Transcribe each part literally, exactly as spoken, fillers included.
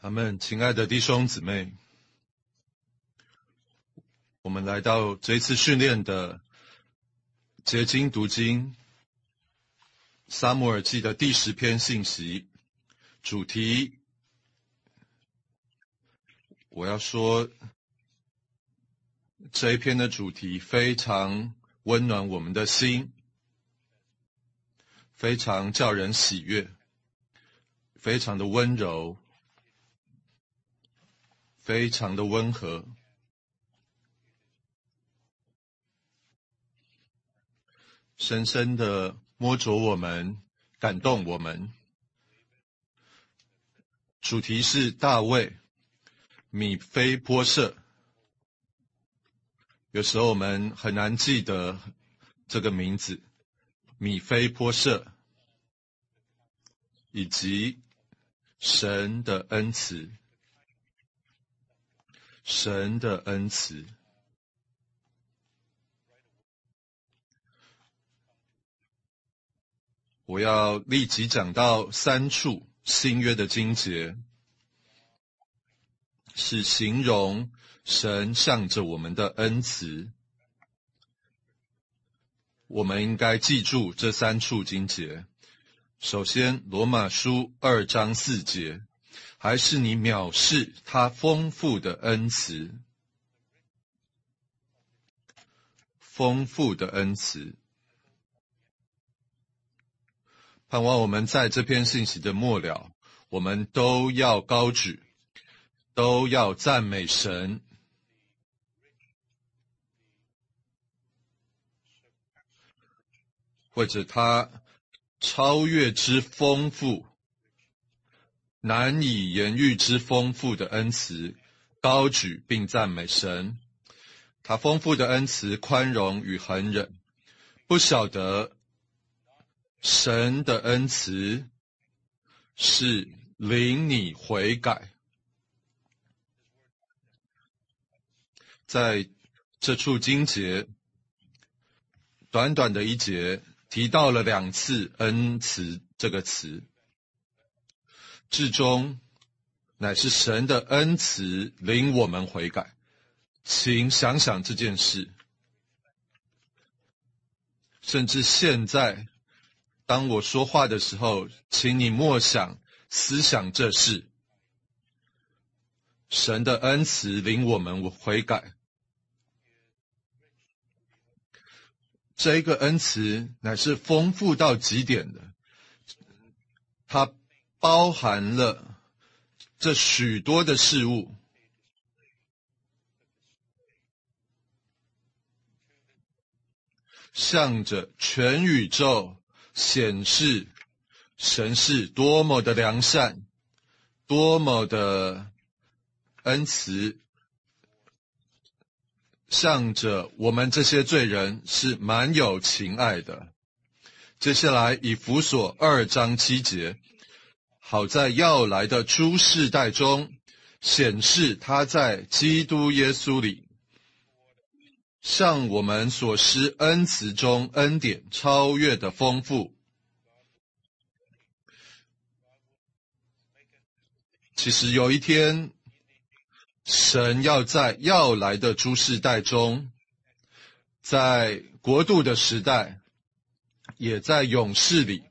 阿们，亲爱的弟兄姊妹，我们来到这一次训练的结经读经撒母耳记的第十篇信息，主题我要说这一篇的主题非常温暖我们的心，非常叫人喜悦，非常的温柔，非常的温和，深深的摸着我们，感动我们。主题是大卫、米非波设。有时候我们很难记得这个名字，米非波设，以及神的恩慈。神的恩慈。我要立即讲到三处新约的经节，是形容神向着我们的恩慈。我们应该记住这三处经节。首先，罗马书二章四节，还是你藐视他丰富的恩慈，丰富的恩慈。盼望我们在这篇信息的末了，我们都要高举，都要赞美神，或者他超越之丰富，难以言喻之丰富的恩慈，高举并赞美神。他丰富的恩慈、宽容与恒忍。不晓得神的恩慈是领你悔改。在这处经节，短短的一节，提到了两次恩慈这个词。至终乃是神的恩慈领我们悔改。请想想这件事。甚至现在当我说话的时候，请你默想思想这事。神的恩慈领我们悔改。这个恩慈乃是丰富到极点的，它包含了这许多的事物，向着全宇宙显示神是多么的良善，多么的恩慈，向着我们这些罪人是满有情爱的。接下来以弗所二章七节，好在要来的诸世代中显示他在基督耶稣里向我们所施恩慈中恩典超越的丰富。其实有一天，神要在要来的诸世代中，在国度的时代，也在永世里，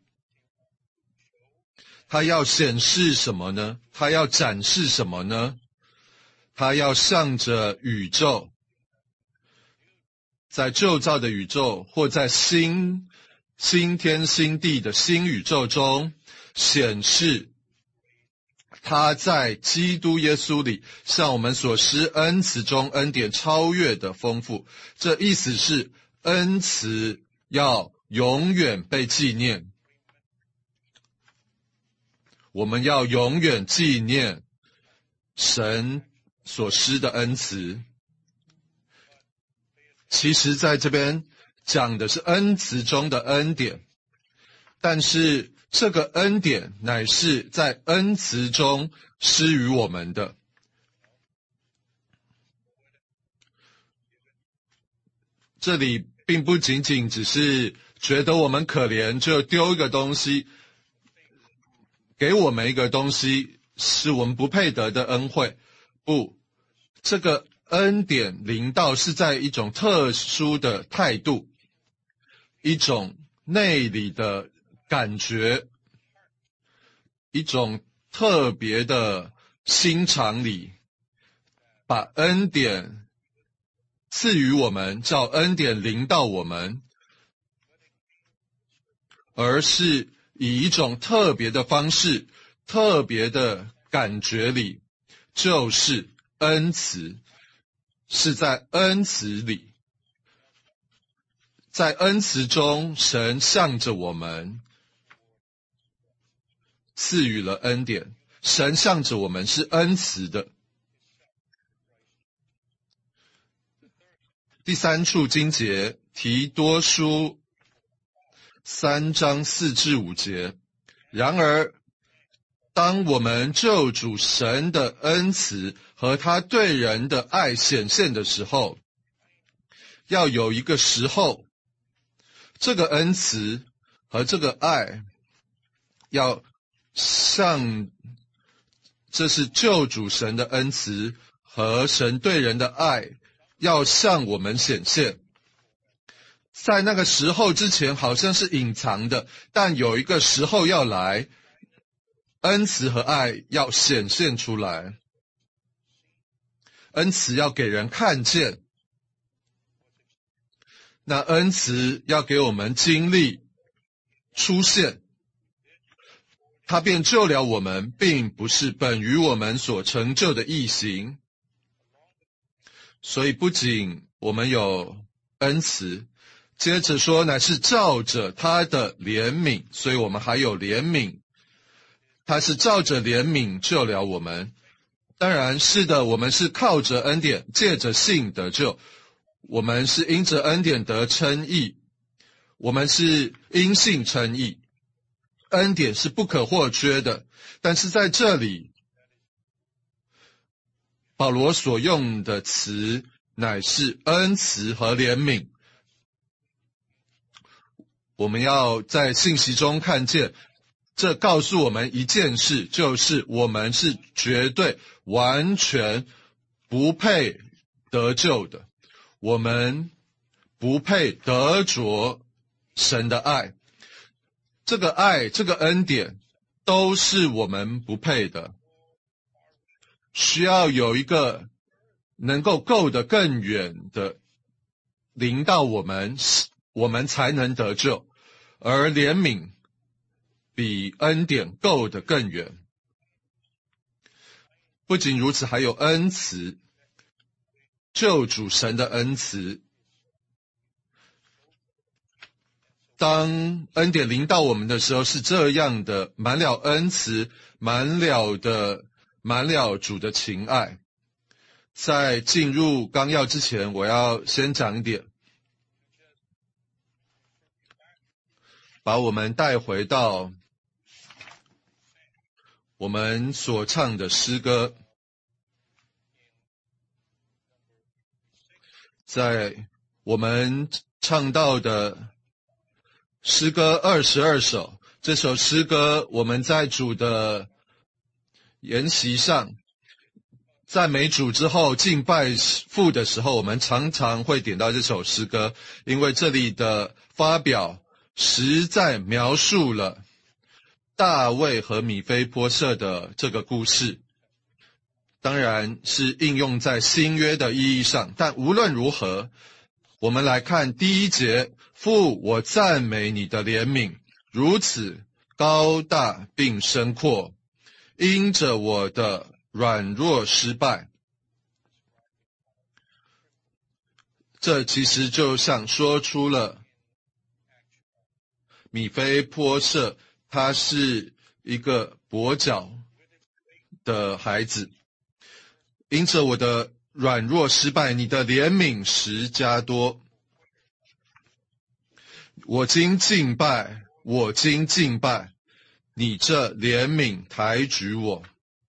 他要显示什么呢？他要展示什么呢？他要向着宇宙，在旧造的宇宙，或在新新天新地的新宇宙中，显示他在基督耶稣里向我们所施恩慈中恩典超越的丰富。这意思是恩慈要永远被纪念，我们要永远纪念神所施的恩慈。其实在这边讲的是恩慈中的恩典，但是这个恩典乃是在恩慈中施予我们的。这里并不仅仅只是觉得我们可怜就丢一个东西，给我们一个东西， 是我们不配得的恩惠，不，这个恩典临到是在一种特殊的态度，一种内里的感觉，一种特别的心肠里，把恩典赐予我们，叫恩典临到我们，而是以一种特别的方式，特别的感觉里，就是恩慈，是在恩慈里，在恩慈中，神向着我们赐予了恩典，神向着我们是恩慈的。第三处经节，提多书三章四至五节。然而，当我们救主神的恩慈和他对人的爱显现的时候，要有一个时候，这个恩慈和这个爱要像，这是救主神的恩慈和神对人的爱要向我们显现。在那个时候之前好像是隐藏的，但有一个时候要来，恩慈和爱要显现出来，恩慈要给人看见，那恩慈要给我们经历出现，他便救了我们，并不是本于我们所成就的义行。所以不仅我们有恩慈，接着说乃是照着他的怜悯，所以我们还有怜悯，他是照着怜悯救了我们。当然是的，我们是靠着恩典，借着信得救，我们是因着恩典得称义，我们是因信称义，恩典是不可或缺的。但是在这里，保罗所用的词乃是恩慈和怜悯。我们要在信息中看见，这告诉我们一件事，就是我们是绝对完全不配得救的，我们不配得着神的爱，这个爱，这个恩典都是我们不配的，需要有一个能够够得更远的临到我们，我们才能得救。而怜悯比恩典够得更远。不仅如此，还有恩慈，救主神的恩慈。当恩典临到我们的时候，是这样的，满了恩慈，满了的满了主的情爱。在进入纲要之前，我要先讲一点，把我们带回到我们所唱的诗歌。在我们唱到的诗歌二十二首，这首诗歌我们在主的筵席上赞美主之后敬拜父的时候，我们常常会点到这首诗歌，因为这里的发表实在描述了大卫和米非波设的这个故事，当然是应用在新约的意义上。但无论如何，我们来看第一节，父，我赞美你的怜悯，如此高大并深阔，因着我的软弱失败。这其实就像说出了米非波设他是一个跛脚的孩子，因着我的软弱失败，你的怜悯实加多。我今敬拜，我今敬拜，你这怜悯抬举我。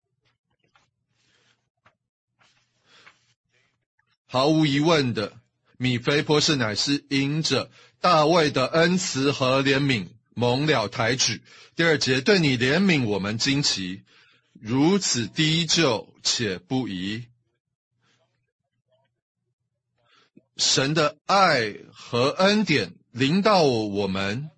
毫无疑问的，米非波设乃是因着大卫的恩慈和怜悯蒙了抬举。第二节，对你怜悯我们惊奇， 如此低就且不疑。神的爱和恩典临到我们，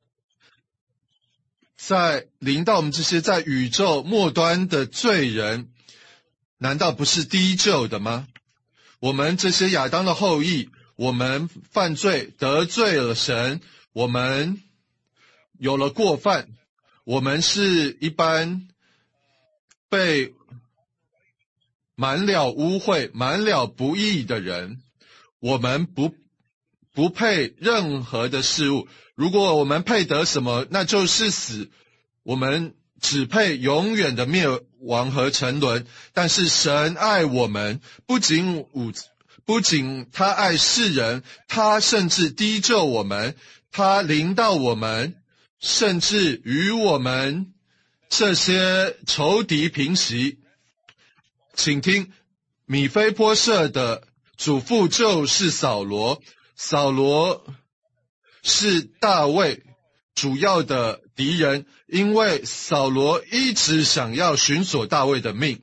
在临到我们这些在宇宙末端的罪人，难道不是低就的吗？我们这些亚当的后裔，我们犯罪得罪了神，我们有了过犯，我们是一般被满了污秽、满了不义的人，我们不不配任何的事物。如果我们配得什么，那就是死。我们只配永远的灭亡和沉沦。但是神爱我们，不仅不仅他爱世人，他甚至低就我们，他临到我们，甚至与我们这些仇敌平息。请听，米非波设的祖父就是扫罗，扫罗是大卫主要的敌人，因为扫罗一直想要寻索大卫的命，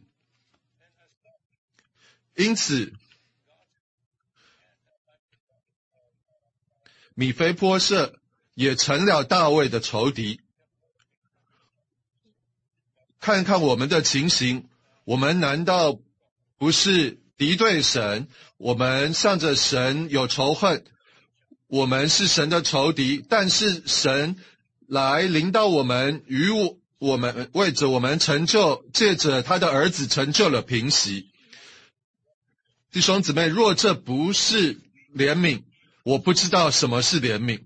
因此米非波设也成了大卫的仇敌。看看我们的情形，我们难道不是敌对神？我们向着神有仇恨，我们是神的仇敌，但是神来临到我们，与我我们为着我们成就，借着他的儿子成就了平息。弟兄姊妹，若这不是怜悯，我不知道什么是怜悯。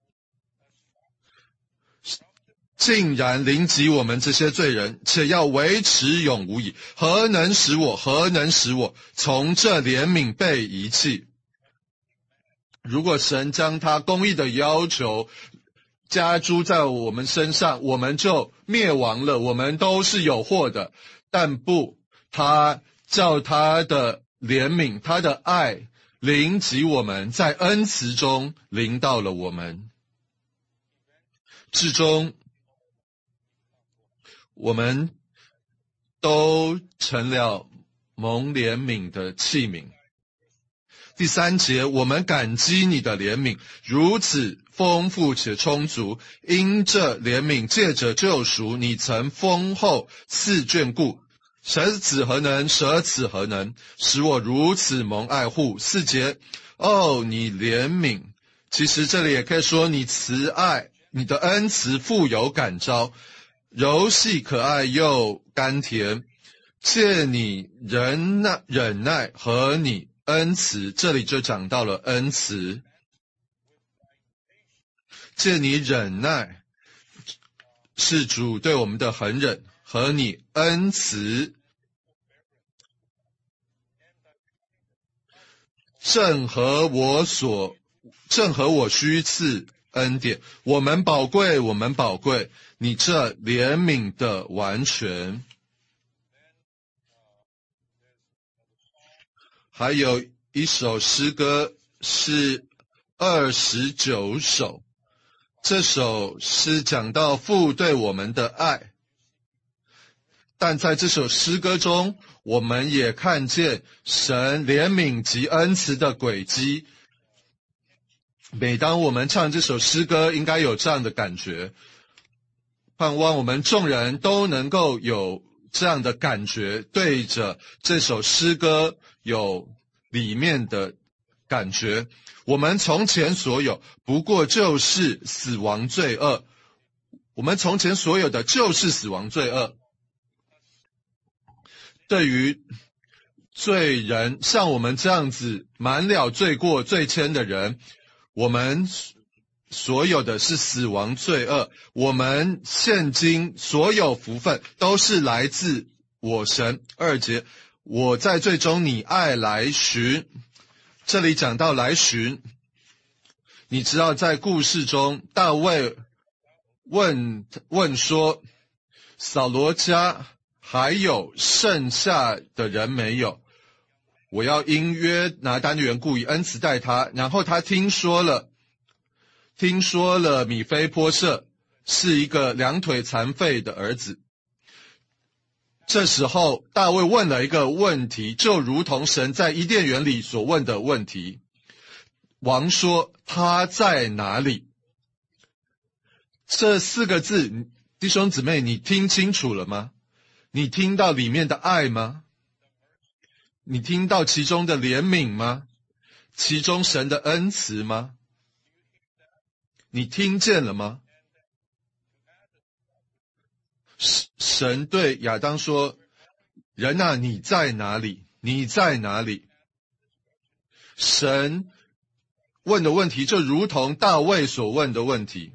竟然临及我们这些罪人，且要维持永无矣，何能使我何能使我从这怜悯被遗弃？如果神将他公义的要求加诸在我们身上，我们就灭亡了，我们都是有祸的。但不，他叫他的怜悯，他的爱临及我们，在恩慈中临到了我们，至终我们都成了蒙怜悯的器皿。第三节，我们感激你的怜悯，如此丰富且充足，因这怜悯借着救赎，你曾丰厚赐眷顾。舍子何能，舍此何能，使我如此蒙爱护。四节，哦，你怜悯，其实这里也可以说你慈爱，你的恩慈富有感召，柔细可爱又甘甜，借你忍耐忍耐和你恩慈，这里就讲到了恩慈，借你忍耐是主对我们的恒忍，和你恩慈正合我所正合我须赐恩典。我们宝贵，我们宝贵，你这怜悯的完全。还有一首诗歌是二十九首，这首诗讲到父对我们的爱，但在这首诗歌中，我们也看见神怜悯及恩慈的轨迹。每当我们唱这首诗歌，应该有这样的感觉，盼望我们众人都能够有这样的感觉，对着这首诗歌有里面的感觉。我们从前所有不过就是死亡罪恶，我们从前所有的就是死亡罪恶。对于罪人，像我们这样子满了罪过罪愆的人，我们所有的是死亡罪恶。我们现今所有福分都是来自我神。二节，我在罪中，你爱来寻。这里讲到来寻，你知道在故事中，大卫问问说，扫罗家还有剩下的人没有？我要因约拿单的缘故以恩慈待他。然后他听说了，听说了米非波设是一个两腿残废的儿子。 这时候大卫问了一个问题，就如同神在伊甸园里所问的问题。王说：他在哪里？这四个字，弟兄姊妹，你听清楚了吗？你听到里面的爱吗？你听到其中的怜悯吗？其中神的恩慈吗？你听见了吗？神对亚当说：人啊，你在哪里？你在哪里？神问的问题就如同大卫所问的问题。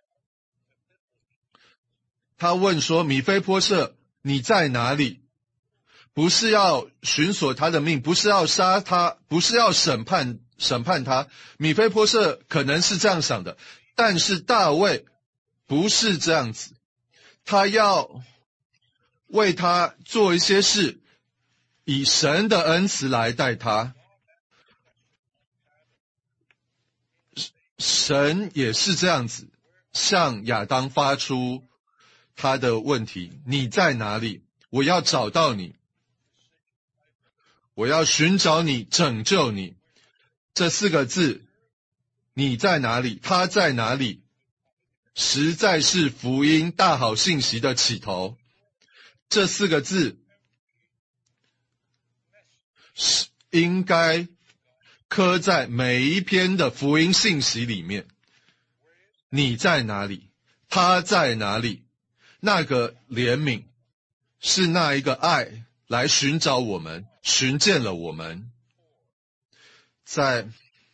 他问说：米非波设，你在哪里？不是要寻索他的命，不是要杀他，不是要审判审判他。米非波设可能是这样想的，但是大卫不是这样子，他要为他做一些事，以神的恩慈来待他。神也是这样子，向亚当发出他的问题：你在哪里？我要找到你，我要寻找你，拯救你。这四个字，你在哪里？他在哪里？实在是福音大好信息的起头。这四个字是应该刻在每一篇的福音信息里面。你在哪里？他在哪里？那个怜悯是那一个爱来寻找我们，寻见了我们。在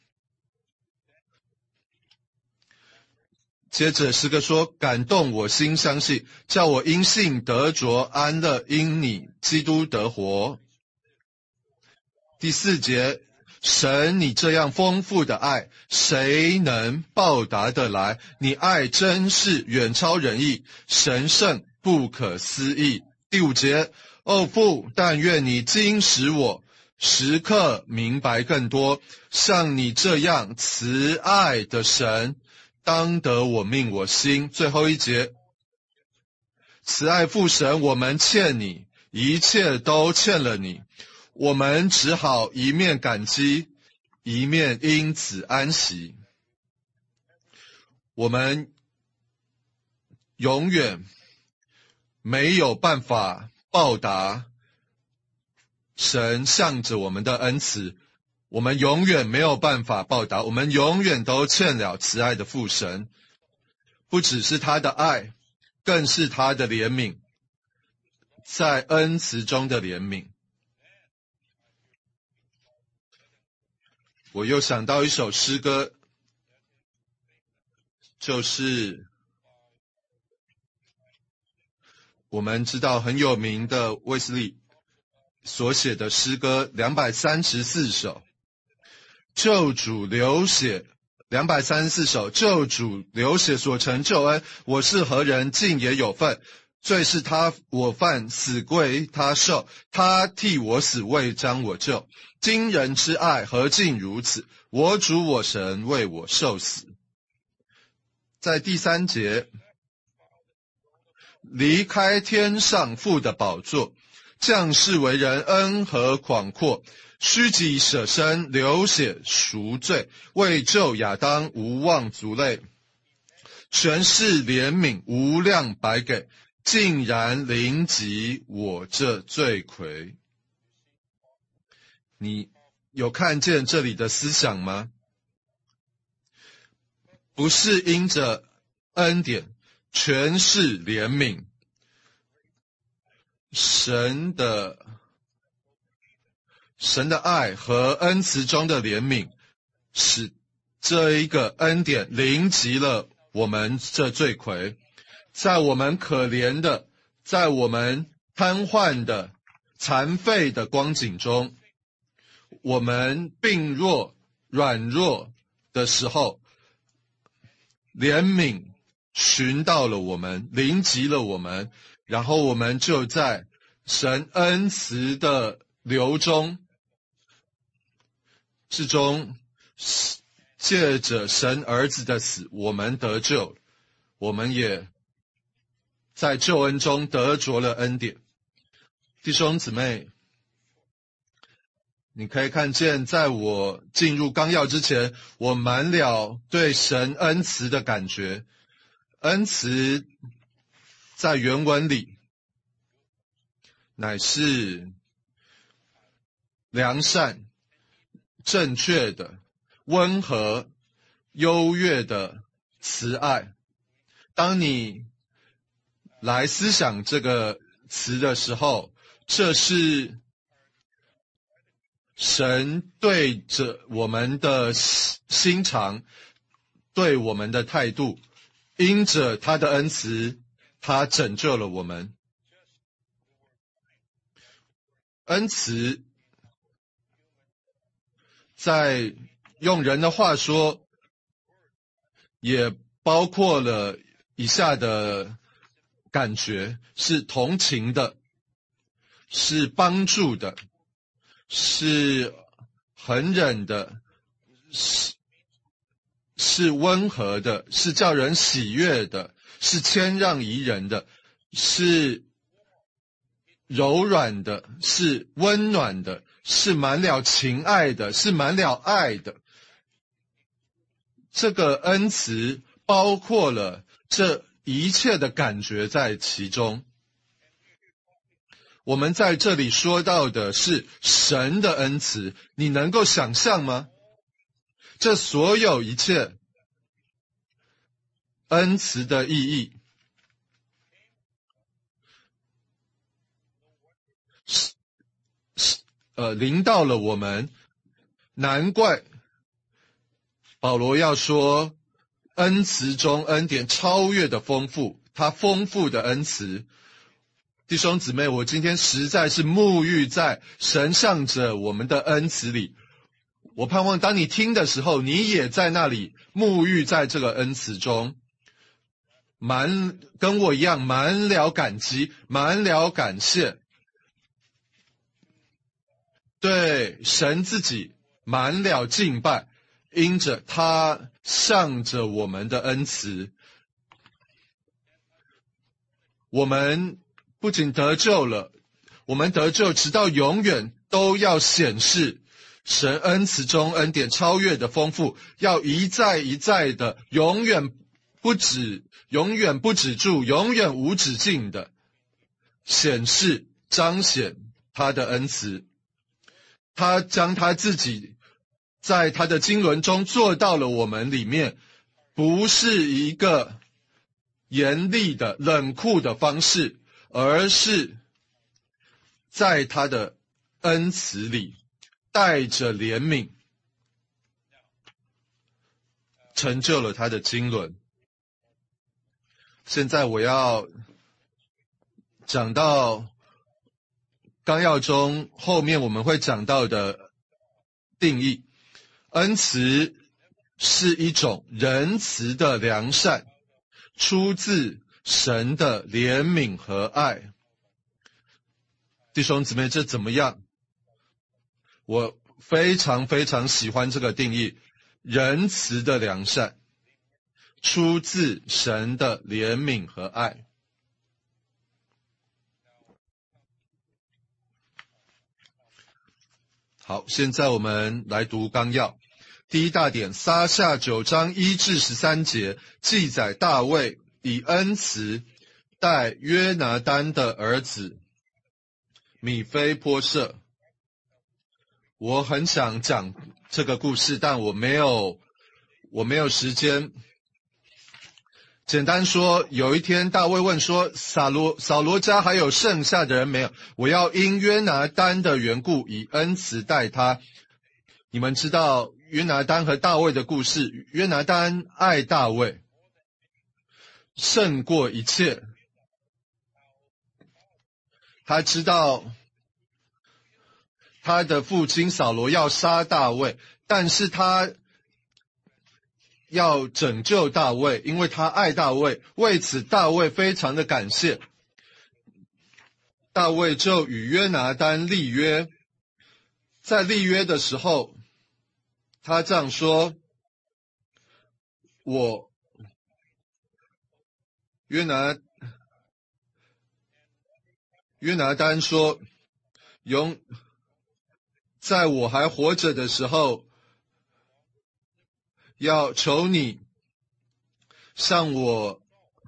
接着诗歌说：感动我心相信，叫我因信得着安乐，因你基督得活。第四节，神你这样丰富的爱，谁能报答得来？你爱真是远超人意，神圣不可思议。第五节，哦父，但愿你今使我时刻明白更多，像你这样慈爱的神，当得我命我心。最后一节，慈爱父神，我们欠你，一切都欠了你，我们只好一面感激，一面因此安息。我们永远没有办法报答神向着我们的恩慈，我们永远没有办法报答，我们永远都欠了慈爱的父神。不只是他的爱，更是他的怜悯，在恩慈中的怜悯。我又想到一首诗歌，就是我们知道很有名的卫斯理所写的诗歌两百三十四首，救主流血两百三十四首，救主流血所成救恩，我是何人竟也有份，罪是他我犯，死归他受，他替我死，为将我救。惊人之爱何竟如此，我主我神为我受死。在第三节，离开天上父的宝座，降世为人，恩和广阔，虚己舍身，流血赎罪，为救亚当无望族类，全是怜悯无量白给，竟然临及我这罪魁。你有看见这里的思想吗？不是因着恩典，全是怜悯。神的神的爱和恩慈中的怜悯，使这一个恩典临及了我们这罪魁，在我们可怜的，在我们瘫痪的、残废的光景中，我们病弱、软弱的时候，怜悯寻到了我们，临及了我们，然后我们就在神恩慈的流中之中，借着神儿子的死，我们得救，我们也在救恩中得着了恩典。 弟兄姊妹，你可以看见，在我进入纲要之前，我满了对神恩慈的感觉。恩慈在原文里乃是良善、正确的、温和、优越的慈爱。当你来思想这个词的时候，这是神对着我们的心肠，对我们的态度，因着他的恩慈，他拯救了我们。恩慈在用人的话说，也包括了以下的感觉：是同情的，是帮助的，是恒忍的，是是温和的，是叫人喜悦的，是谦让宜人的，是柔软的，是温暖的，是满了情爱的，是满了爱的。这个恩慈包括了这一切的感觉在其中。我们在这里说到的是神的恩慈，你能够想象吗？这所有一切恩慈的意义，是是呃临到了我们，难怪保罗要说恩慈中恩典超越的丰富，他丰富的恩慈。弟兄姊妹，我今天实在是沐浴在神向着我们的恩慈里。我盼望当你听的时候，你也在那里沐浴在这个恩慈中，满跟我一样满了感激，满了感谢，对神自己满了敬拜，因着他向着我们的恩慈，我们不仅得救了，我们得救直到永远都要显示神恩慈中恩典超越的丰富，要一再一再的永远不止，永远不止住，永远无止境的显示彰显他的恩慈。他将他自己在他的经纶中做到了我们里面，不是一个严厉的冷酷的方式，而是在他的恩慈里带着怜悯，成就了他的经纶。现在我要讲到纲要中后面我们会讲到的定义。恩慈是一种仁慈的良善，出自神的怜悯和爱。弟兄姊妹，这怎么样？我非常非常喜欢这个定义，仁慈的良善，出自神的怜悯和爱。好，现在我们来读纲要。第一大点，撒下九章一至十三节，记载大卫以恩慈待约拿单的儿子米非波设。我很想讲这个故事，但我没有，我没有时间。简单说，有一天大卫问说，扫罗扫罗家还有剩下的人没有？我要因约拿单的缘故，以恩慈待他。你们知道约拿单和大卫的故事，约拿单爱大卫胜过一切。他知道他的父亲扫罗要杀大卫，但是他要拯救大卫，因为他爱大卫，为此大卫非常的感谢。大卫就与约拿单立约，在立约的时候，他这样说：我约拿约拿单说：永在我还活着的时候，要求你向我，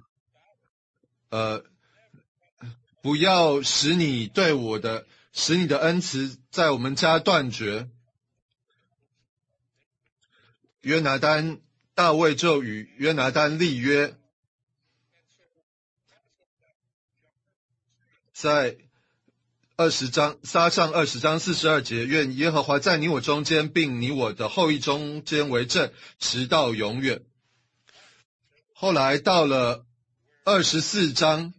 呃，不要使你对我的，使你的恩慈在我们家断绝。约拿单，大卫就与约拿单立约，在二十章撒上二十章四十二节，愿耶和华在你我中间，并你我的后裔中间为证，直到永远。后来到了二十四章，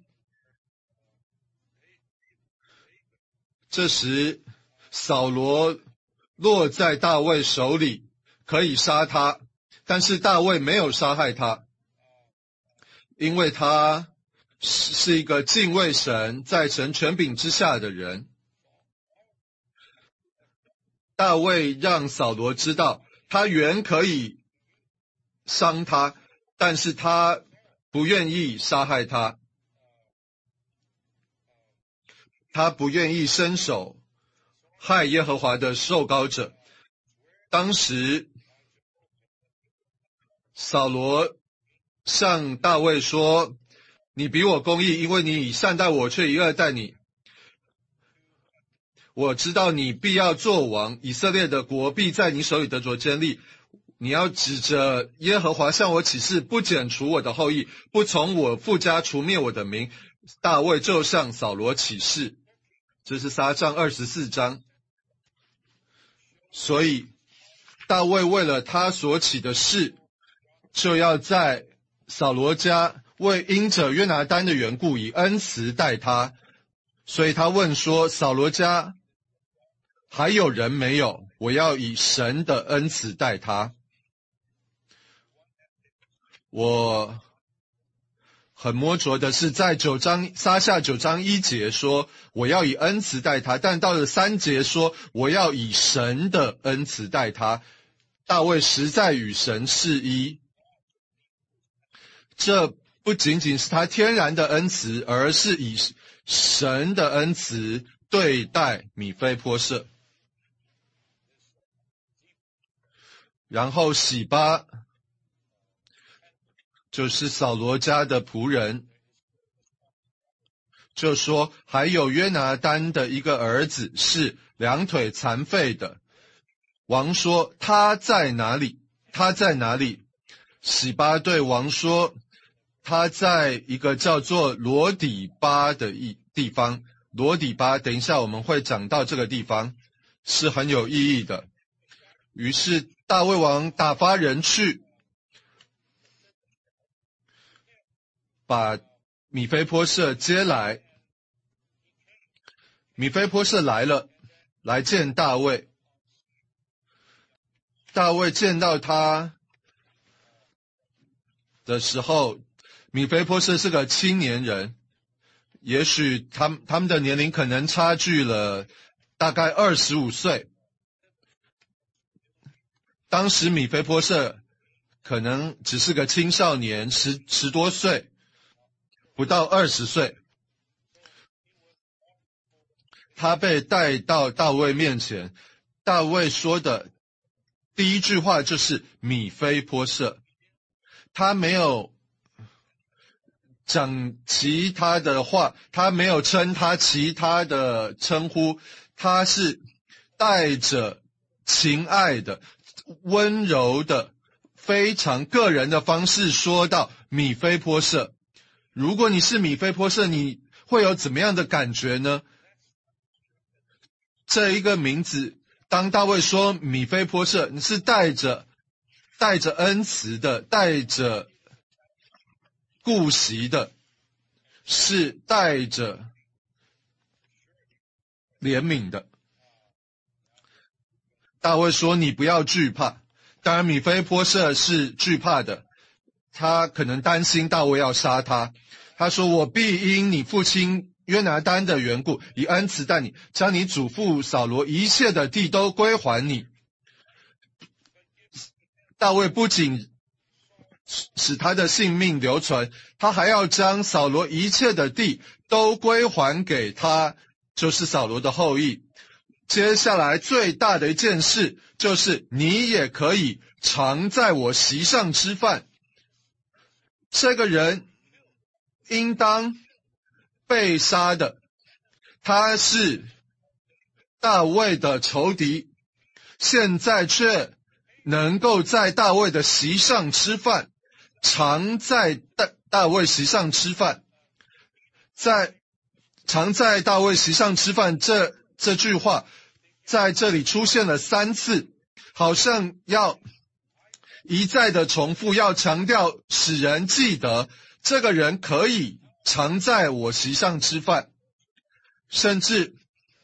这时扫罗落在大卫手里，可以杀他，但是大卫没有杀害他，因为他是一个敬畏神，在神权柄之下的人。大卫让扫罗知道，他原可以伤他，但是他不愿意杀害他，他不愿意伸手害耶和华的受膏者。当时扫罗向大卫说：你比我公义，因为你以善待我，却以恶待你。我知道你必要作王，以色列的国必在你手里得着坚立。你要指着耶和华向我起誓，不剪除我的后裔，不从我父家除灭我的名。大卫就向扫罗起誓。这是撒上二十四章。所以大卫为了他所起的誓，就要在扫罗家为因着约拿单的缘故，以恩慈待他。所以他问说：扫罗家还有人没有？我要以神的恩慈待他。我很摸着的是，在九章撒下九章一节说我要以恩慈待他，但到了三节说我要以神的恩慈待他。大卫实在与神是一，这不仅仅是他天然的恩慈，而是以神的恩慈对待米非波设。然后洗巴就是扫罗家的仆人，就说还有约拿单的一个儿子是两腿残废的。王说他在哪里？他在哪里？洗巴对王说他在一个叫做罗底巴的地方。罗底巴等一下我们会讲到，这个地方是很有意义的。于是大卫王打发人去，把米非波设接来。米非波设来了，来见大卫。大卫见到他的时候，米非波设是个青年人，也许他们他们的年龄可能差距了大概二十五岁。当时米非波设可能只是个青少年，十十多岁，不到二十岁。他被带到大卫面前，大卫说的第一句话就是米非波设，他没有讲其他的话，他没有称他其他的称呼，他是带着情爱的、温柔的、非常个人的方式说到米非波设。如果你是米非波设，你会有怎么样的感觉呢？这一个名字，当大卫说米非波设，你是带着带着恩慈的，带着顾惜的，是带着怜悯的。大卫说你不要惧怕。当然米非波设是惧怕的，他可能担心大卫要杀他。他说我必因你父亲约拿单的缘故，以恩慈待你，将你祖父扫罗一切的地都归还你。大卫不仅使他的性命留存，他还要将扫罗一切的地都归还给他，就是扫罗的后裔。接下来最大的一件事，就是你也可以常在我席上吃饭。这个人应当被杀的，他是大卫的仇敌，现在却能够在大卫的席上吃饭，常在大大卫席上吃饭。在常在大卫席上吃饭这这句话在这里出现了三次，好像要一再的重复，要强调使人记得这个人可以常在我席上吃饭，甚至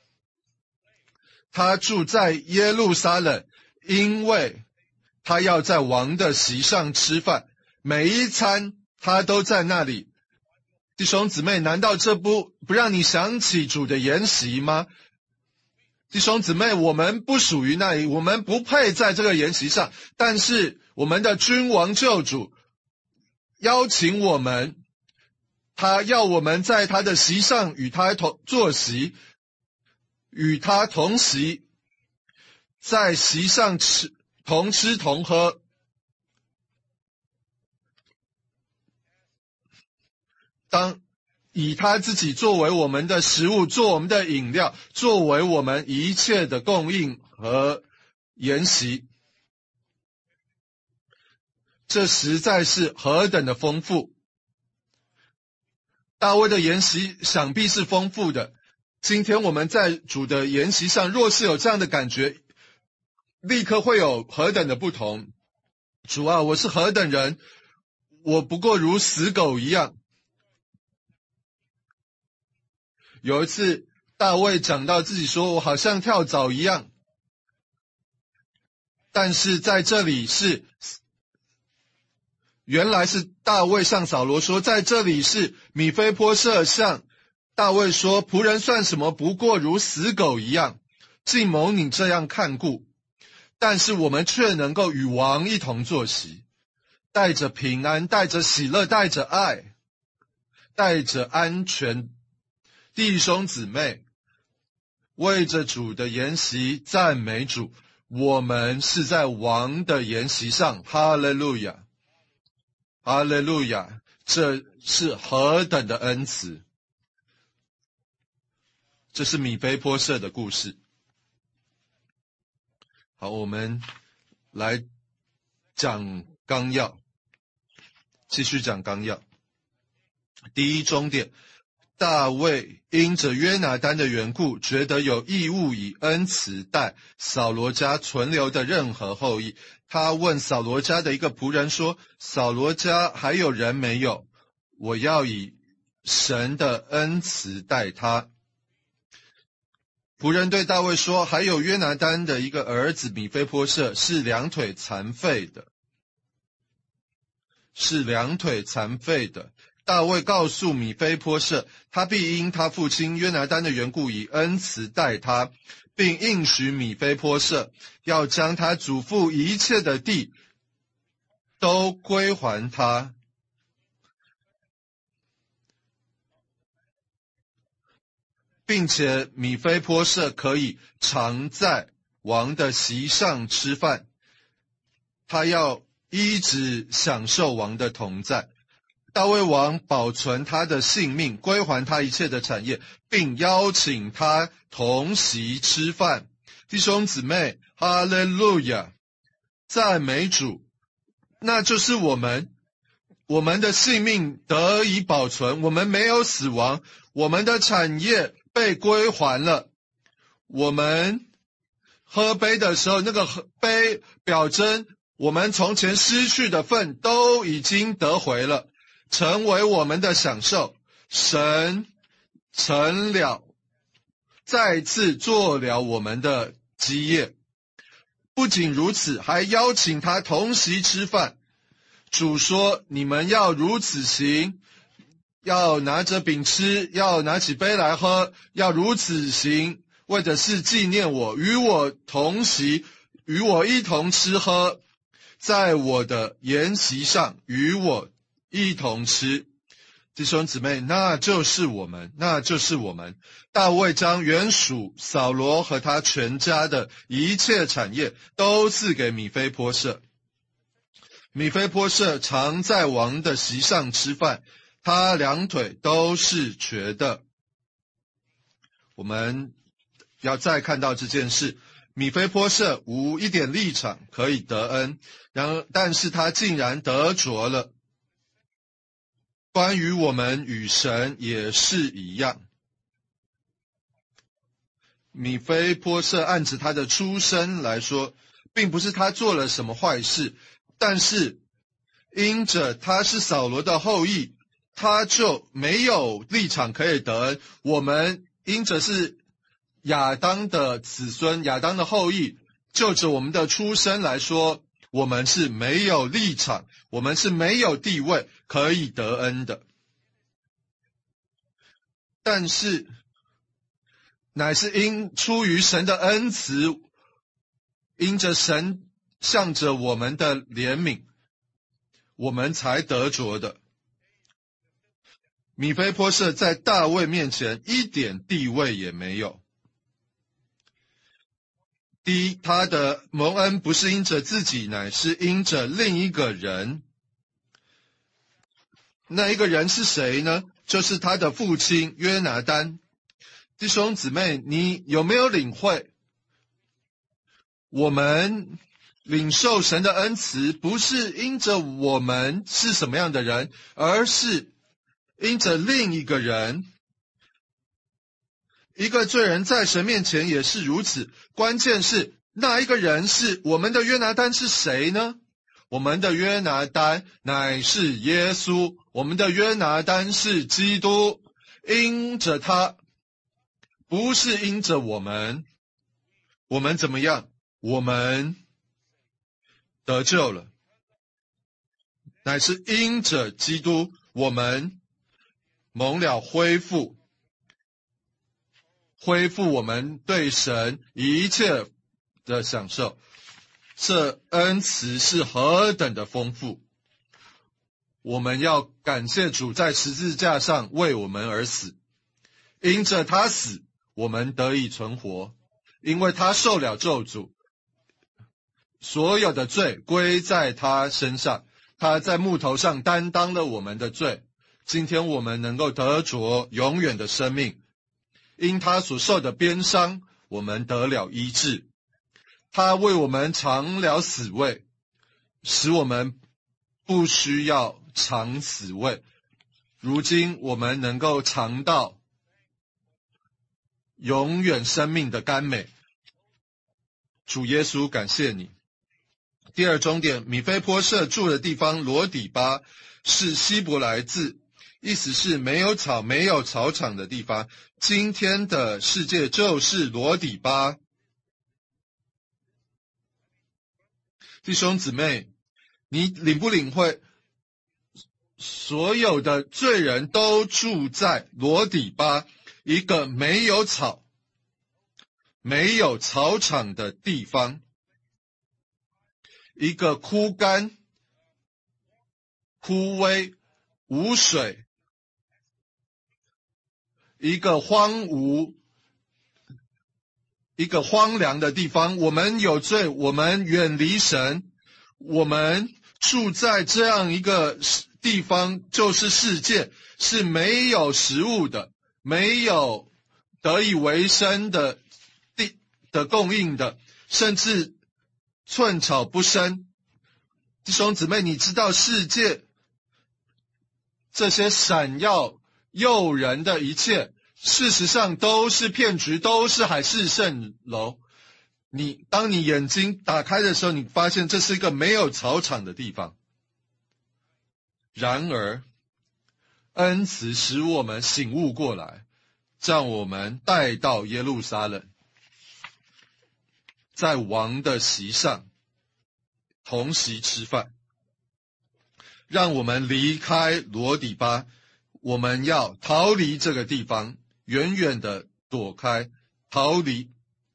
他住在耶路撒冷，因为他要在王的席上吃饭，每一餐他都在那里。弟兄姊妹，难道这不不让你想起主的筵席吗？弟兄姊妹，我们不属于那里，我们不配在这个筵席上，但是我们的君王救主邀请我们，他要我们在他的席上与他同坐席，与他同席，在席上吃同吃同喝。当以他自己作为我们的食物，做我们的饮料，作为我们一切的供应和筵席，这实在是何等的丰富。大卫的筵席想必是丰富的，今天我们在主的筵席上，若是有这样的感觉，立刻会有何等的不同。主啊，我是何等人，我不过如死狗一样。有一次大卫讲到自己说，我好像跳蚤一样，但是在这里是原来是大卫向扫罗说，在这里是米非波设向大卫说，仆人算什么，不过如死狗一样，竟蒙你这样看顾，但是我们却能够与王一同坐席，带着平安，带着喜乐，带着爱，带着安全。弟兄姊妹，为着主的筵席赞美主，我们是在王的筵席上。哈利路亚，哈利路亚，这是何等的恩慈。这是米非波设的故事。好，我们来讲纲要，继续讲纲要。第一终点，大卫因着约拿单的缘故，觉得有义务以恩慈待扫罗家存留的任何后裔。他问扫罗家的一个仆人说，扫罗家还有人没有？我要以神的恩慈待他。仆人对大卫说，还有约拿单的一个儿子米非波设，是两腿残废的，是两腿残废的。大卫告诉米非波设，他必因他父亲约拿单的缘故以恩慈待他，并应许米非波设要将他祖父一切的地都归还他。并且米非波设可以常在王的席上吃饭，他要一直享受王的同在。大卫王保存他的性命，归还他一切的产业，并邀请他同席吃饭。弟兄姊妹，哈利路亚，赞美主。那就是我们，我们的性命得以保存，我们没有死亡，我们的产业被归还了。我们喝杯的时候，那个杯表征我们从前失去的份都已经得回了，成为我们的享受。神成了，再次做了我们的基业。不仅如此，还邀请他同席吃饭。主说，你们要如此行，要拿着饼吃，要拿起杯来喝，要如此行，为的是纪念我，与我同席，与我一同吃喝，在我的筵席上与我一同吃。 弟兄姊妹，那就是我们，那就是我们。大卫将原属扫罗和他全家的一切产业都赐给米非波设。米非波设常在王的席上吃饭，他两腿都是瘸的。我们要再看到这件事，米非波设无一点立场可以得恩，然但是他竟然得着了。关于我们与神也是一样，米非波设按着他的出身来说，并不是他做了什么坏事，但是因着他是扫罗的后裔，他就没有立场可以得恩。我们因着是亚当的子孙，亚当的后裔，就着我们的出身来说，我们是没有立场，我们是没有地位可以得恩的。但是乃是因出于神的恩慈，因着神向着我们的怜悯，我们才得着的。米非波设在大卫面前一点地位也没有。第一，他的蒙恩不是因着自己，乃是因着另一个人。那一个人是谁呢？就是他的父亲约拿单。弟兄姊妹，你有没有领会？我们领受神的恩慈，不是因着我们是什么样的人，而是因着另一个人。一个罪人在神面前也是如此。关键是那一个人是我们的约拿单是谁呢？我们的约拿单乃是耶稣，我们的约拿单是基督。因着他，不是因着我们。我们怎么样？我们得救了，乃是因着基督，我们蒙了恢复，恢复我们对神一切的享受。这恩慈是何等的丰富！我们要感谢主在十字架上为我们而死，因着他死，我们得以存活，因为他受了咒诅，所有的罪归在他身上，他在木头上担当了我们的罪。今天我们能够得着永远的生命，因他所受的鞭伤，我们得了医治。他为我们尝了死味，使我们不需要尝死味。如今我们能够尝到永远生命的甘美。主耶稣，感谢你。第二重点，米非波设住的地方罗底巴是希伯来字，意思是没有草、没有草场的地方。今天的世界就是罗底巴。弟兄姊妹，你领不领会？所有的罪人都住在罗底巴，一个没有草、没有草场的地方，一个枯干、枯萎、无水，一个荒芜、一个荒凉的地方。我们有罪，我们远离神，我们住在这样一个地方，就是世界，是没有食物的，没有得以为生的地的供应的，甚至寸草不生。弟兄姊妹，你知道世界这些闪耀诱人的一切，事实上都是骗局，都是海市蜃楼。你当你眼睛打开的时候，你发现这是一个没有草场的地方。然而恩慈使我们醒悟过来，将我们带到耶路撒冷，在王的席上同席吃饭，让我们离开罗底巴。我们要逃离这个地方，远远的躲开，逃离，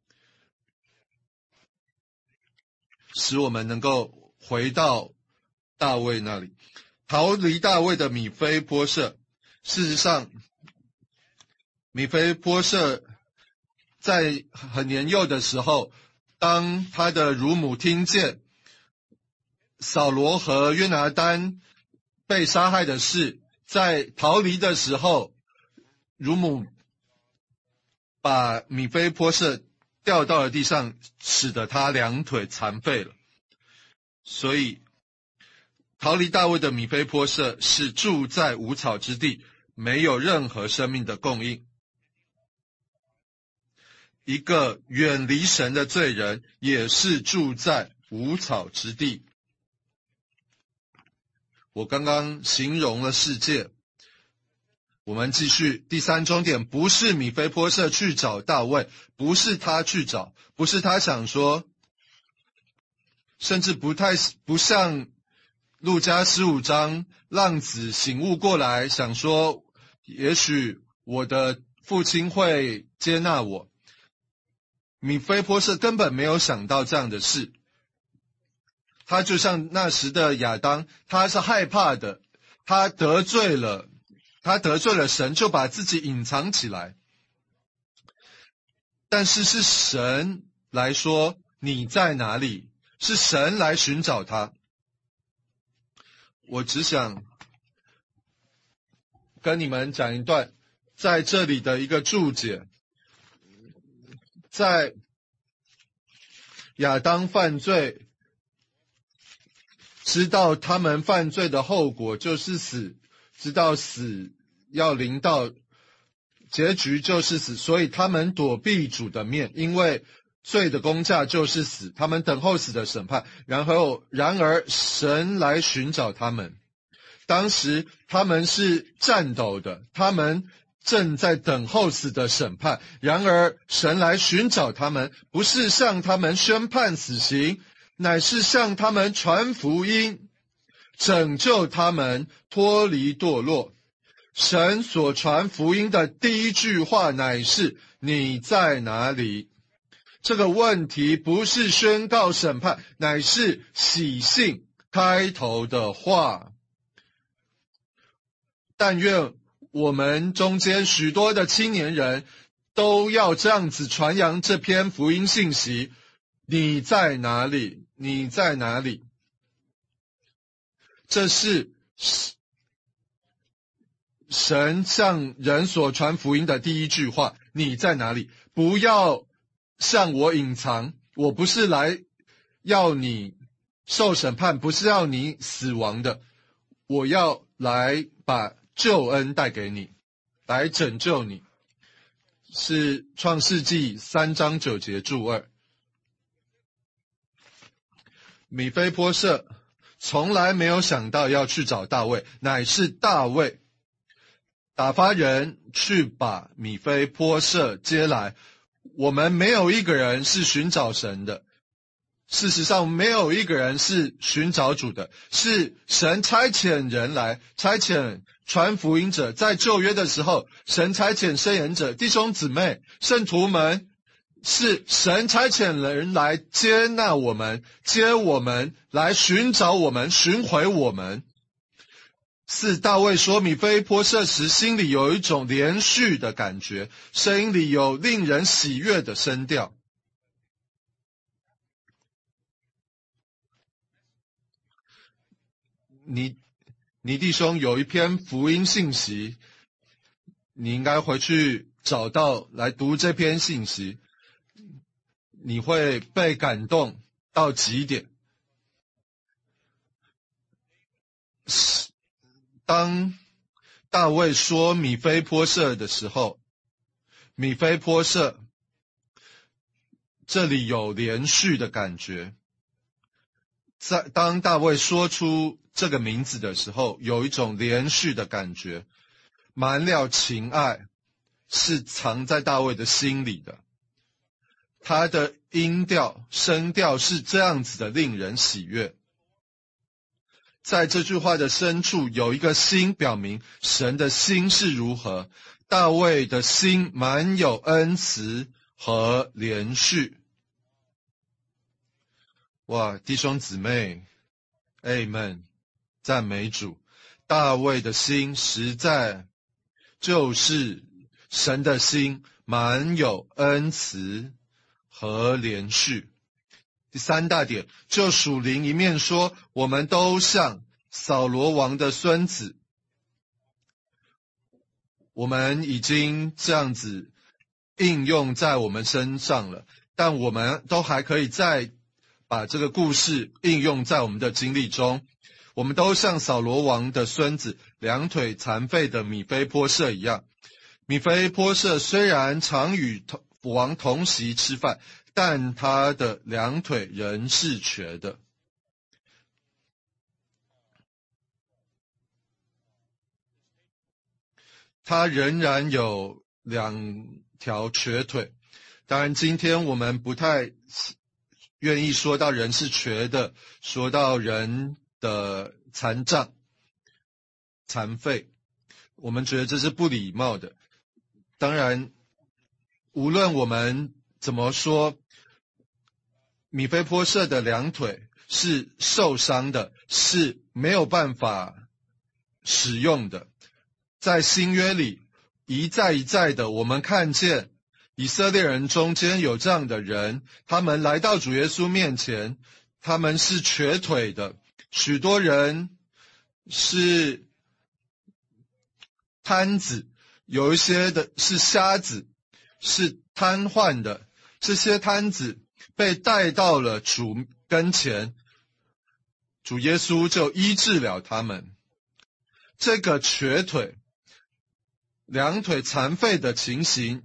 使我们能够回到大卫那里。逃离大卫的米非波设事实上，米非波设在很年幼的时候，当他的乳母听见扫罗和约拿单被杀害的事，在逃离的时候，乳母把米非波设掉到了地上，使得他两腿残废了。所以逃离大卫的米非波设是住在无草之地，没有任何生命的供应。一个远离神的罪人也是住在无草之地。我刚刚形容了世界，我们继续第三重点，不是米非波设去找大卫，不是他去找，不是他想说，甚至不太不像路加十五章浪子醒悟过来，想说也许我的父亲会接纳我。米非波设根本没有想到这样的事，他就像那时的亚当，他是害怕的，他得罪了他得罪了神，就把自己隐藏起来。但是是神来说你在哪里，是神来寻找他。我只想跟你们讲一段在这里的一个注解。在亚当犯罪，知道他们犯罪的后果就是死，知道死要临到，结局就是死，所以他们躲避主的面，因为罪的工价就是死，他们等候死的审判。然后然而神来寻找他们，当时他们是颤抖的，他们正在等候死的审判。然而神来寻找他们，不是向他们宣判死刑，乃是向他们传福音，拯救他们脱离堕落。神所传福音的第一句话乃是你在哪里？这个问题不是宣告审判，乃是喜信开头的话。但愿我们中间许多的青年人都要这样子传扬这篇福音信息，你在哪里？你在哪里？这是神向人所传福音的第一句话，你在哪里？不要向我隐藏，我不是来要你受审判，不是要你死亡的，我要来把救恩带给你，来拯救你。是创世纪三章九节注二。米非波设从来没有想到要去找大卫，乃是大卫打发人去把米非波设接来。我们没有一个人是寻找神的，事实上没有一个人是寻找主的，是神差遣人来，差遣传福音者。在旧约的时候，神差遣圣言者，弟兄姊妹圣徒们，是神差遣人来接纳我们，接我们，来寻找我们，寻回我们。是大卫说米非波设时心里有一种连续的感觉，声音里有令人喜悦的声调。你你弟兄有一篇福音信息，你应该回去找到来读这篇信息，你会被感动到极点。当大卫说米非波设的时候，米非波设这里有连续的感觉。在当大卫说出这个名字的时候，有一种连续的感觉。满了情爱是藏在大卫的心里的，他的音调声调是这样子的，令人喜悦。在这句话的深处有一个心，表明神的心是如何。大卫的心满有恩慈和连续。哇，弟兄姊妹 Amen， 赞美主。大卫的心实在就是神的心满有恩慈和怜恤。第三大点，就属灵一面说，我们都像扫罗王的孙子。我们已经这样子应用在我们身上了，但我们都还可以再把这个故事应用在我们的经历中。我们都像扫罗王的孙子，两腿残废的米非波设一样。米非波设虽然常与王同席吃饭，但他的两腿仍是瘸的。他仍然有两条瘸腿。当然，今天我们不太愿意说到人是瘸的，说到人的残障、残废，我们觉得这是不礼貌的。当然，无论我们怎么说，米非波设的两腿是受伤的，是没有办法使用的。在新约里，一再一再的，我们看见以色列人中间有这样的人，他们来到主耶稣面前，他们是瘸腿的，许多人是瘫子，有一些的是瞎子，是瘫痪的。这些瘫子被带到了主跟前，主耶稣就医治了他们。这个瘸腿、两腿残废的情形，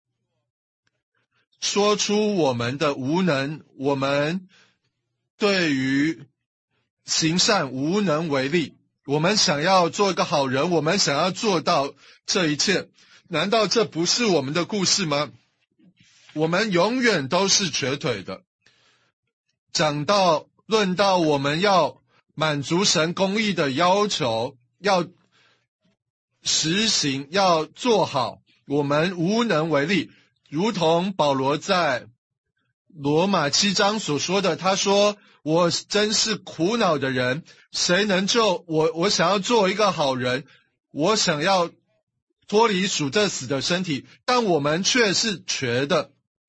说出我们的无能，我们对于行善无能为力。我们想要做一个好人，我们想要做到这一切，难道这不是我们的故事吗？我们永远都是瘸腿的。讲到论到我们要满足神公义的要求，要实行，要做好，我们无能为力。如同保罗在罗马七章所说的，他说，我真是苦恼的人，谁能救我？我想要做一个好人，我想要脱离属这死的身体，但我们却是瘸的。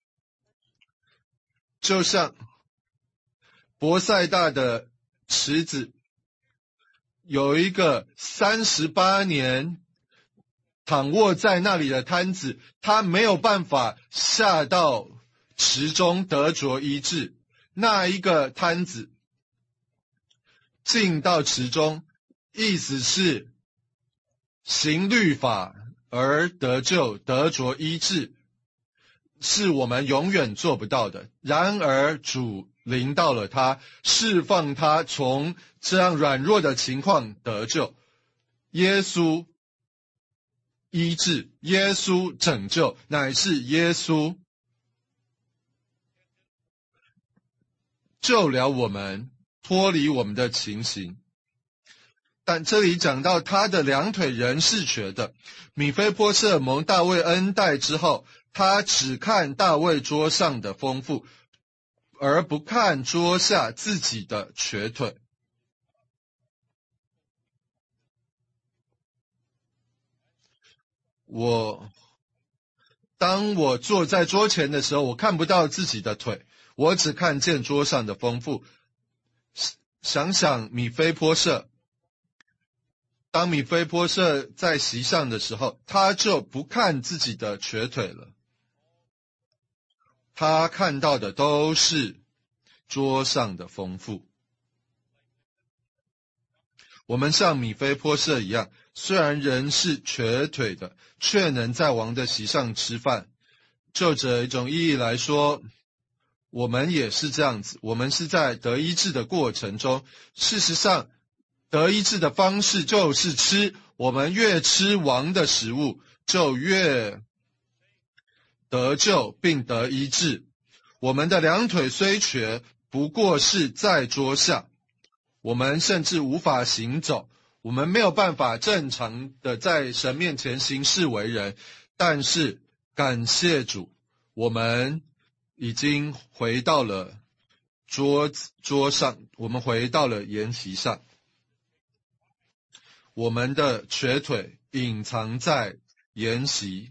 就像伯赛大的池子，有一个三十八年躺卧在那里的瘫子，他没有办法下到池中得着医治。那一个瘫子进到池中，意思是行律法而得救，得着医治，是我们永远做不到的。然而主临到了他，释放他从这样软弱的情况得救。耶稣医治，耶稣拯救，乃是耶稣救了我们，脱离我们的情形。但这里讲到他的两腿仍是瘸的。米非波设蒙大卫恩待之后，他只看大卫桌上的丰富，而不看桌下自己的瘸腿。我当我坐在桌前的时候，我看不到自己的腿，我只看见桌上的丰富。想想米非波设，当米非波设在席上的时候，他就不看自己的瘸腿了，他看到的都是桌上的丰富。我们像米非波设一样，虽然人是瘸腿的，却能在王的席上吃饭。就这一种意义来说，我们也是这样子。我们是在得医治的过程中，事实上得医治的方式就是吃，我们越吃王的食物，就越得救并得医治。我们的两腿虽瘸，不过是在桌下，我们甚至无法行走，我们没有办法正常的在神面前行事为人。但是感谢主，我们已经回到了桌子桌上，我们回到了筵席上。我们的瘸腿隐藏在筵席，